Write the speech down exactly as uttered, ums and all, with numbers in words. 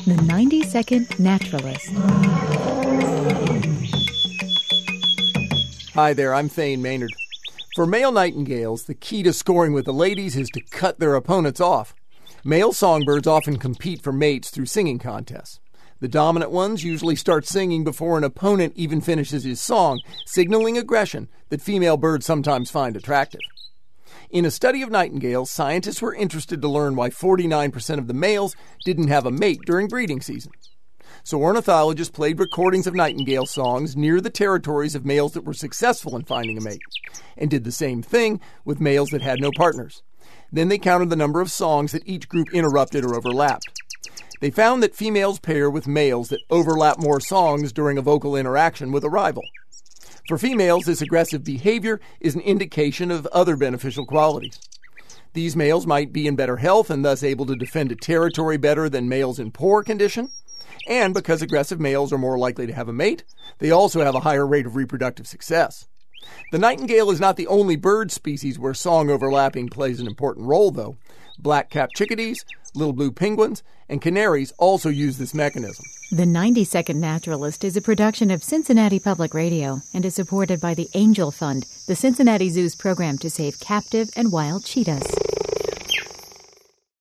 The ninety-second Naturalist. Hi there, I'm Thane Maynard. For male nightingales, the key to scoring with the ladies is to cut their opponents off. Male songbirds often compete for mates through singing contests. The dominant ones usually start singing before an opponent even finishes his song, signaling aggression that female birds sometimes find attractive. In a study of nightingales, scientists were interested to learn why forty-nine percent of the males didn't have a mate during breeding season. So ornithologists played recordings of nightingale songs near the territories of males that were successful in finding a mate, and did the same thing with males that had no partners. Then they counted the number of songs that each group interrupted or overlapped. They found that females pair with males that overlap more songs during a vocal interaction with a rival. For females, this aggressive behavior is an indication of other beneficial qualities. These males might be in better health and thus able to defend a territory better than males in poor condition. And because aggressive males are more likely to have a mate, they also have a higher rate of reproductive success. The nightingale is not the only bird species where song overlapping plays an important role, though. Black-capped chickadees, little blue penguins, and canaries also use this mechanism. The ninety-second Naturalist is a production of Cincinnati Public Radio and is supported by the Angel Fund, the Cincinnati Zoo's program to save captive and wild cheetahs.